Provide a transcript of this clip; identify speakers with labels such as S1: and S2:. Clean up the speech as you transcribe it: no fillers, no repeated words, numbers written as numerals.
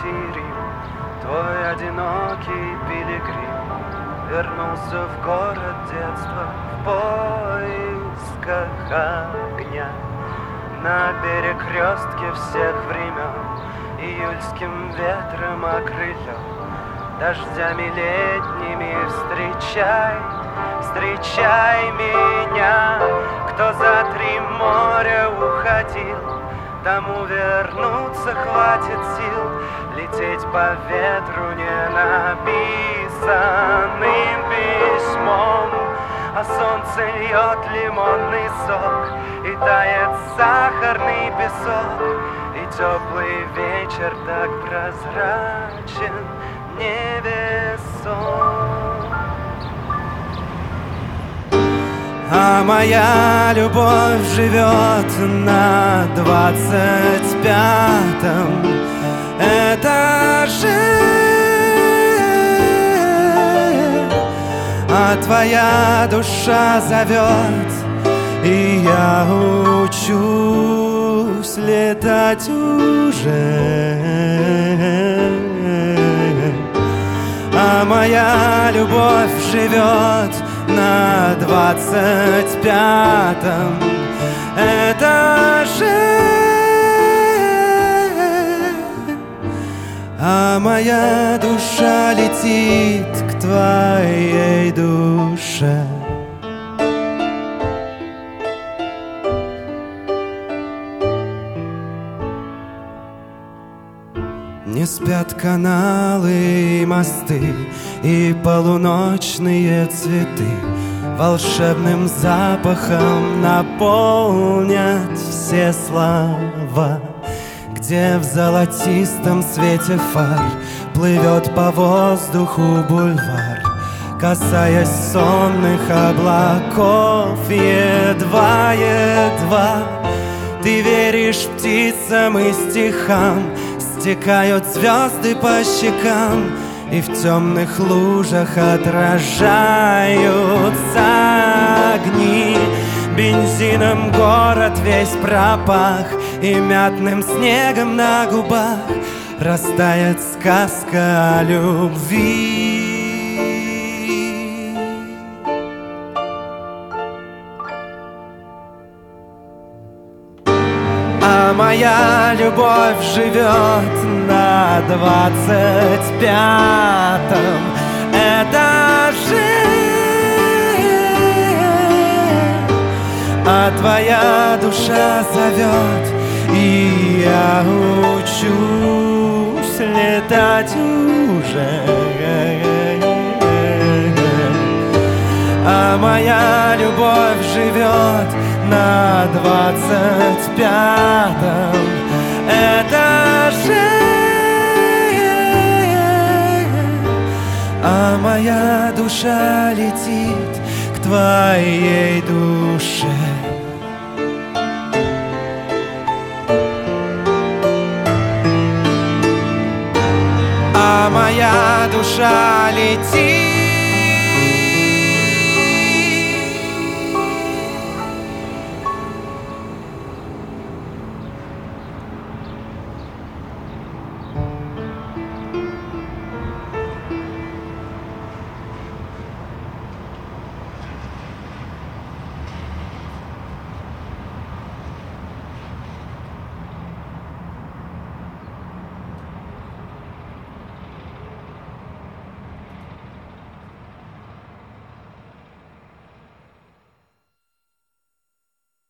S1: третий Рим, твой одинокий пилигрим вернулся в город детства в поисках огня. На перекрестке всех времен июльским ветром окрылен, дождями летними встречай, встречай меня. Кто за 3 моря уходил, тому вернуться хватит сил. Лететь по ветру не написанным письмом, а солнце льет лимонный сок, и тает сахарный песок, и теплый вечер так прозрачен, невесом. А моя любовь живет на 25-м этаже, а твоя душа зовет, и я учусь летать уже. А моя любовь живет на 25-м этаже, а моя душа летит к твоей душе. Не спят каналы и мосты, и полуночные цветы волшебным запахом наполнят все слова, где в золотистом свете фар плывет по воздуху бульвар, касаясь сонных облаков едва-едва. Ты веришь птицам и стихам, стекают звезды по щекам, и в темных лужах отражаются огни. Бензином город весь пропах, и мятным снегом на губах растает сказка о любви. А моя любовь живет на 25-м этаже, а твоя душа зовет, и я учусь летать уже. А моя любовь живет на 25-м этаже, а моя душа летит к твоей душе. А моя душа летит